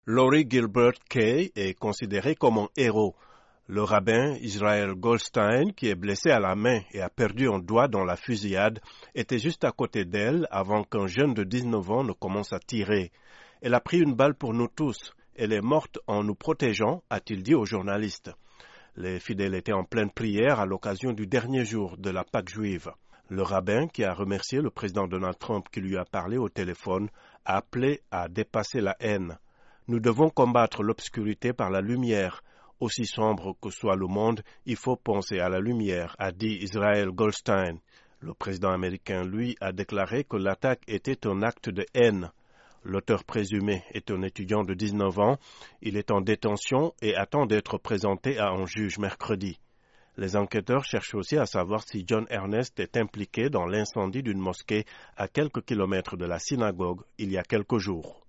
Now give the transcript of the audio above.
Laurie Gilbert Kay est considéré comme un héros. Le rabbin Israel Goldstein, qui est blessé à la main et a perdu un doigt dans la fusillade, était juste à côté d'elle avant qu'un jeune de 19 ans ne commence à tirer. Elle a pris une balle pour nous tous. Elle est morte en nous protégeant, a-t-il dit aux journalistes. Les fidèles étaient en pleine prière à l'occasion du dernier jour de la Pâque juive. Le rabbin, qui a remercié le président Donald Trump qui lui a parlé au téléphone, a appelé à dépasser la haine. Nous devons combattre l'obscurité par la lumière. Aussi sombre que soit le monde, il faut penser à la lumière, a dit Israel Goldstein. Le président américain, lui, a déclaré que l'attaque était un acte de haine. L'auteur présumé est un étudiant de 19 ans. Il est en détention et attend d'être présenté à un juge mercredi. Les enquêteurs cherchent aussi à savoir si John Ernest est impliqué dans l'incendie d'une mosquée à quelques kilomètres de la synagogue il y a quelques jours.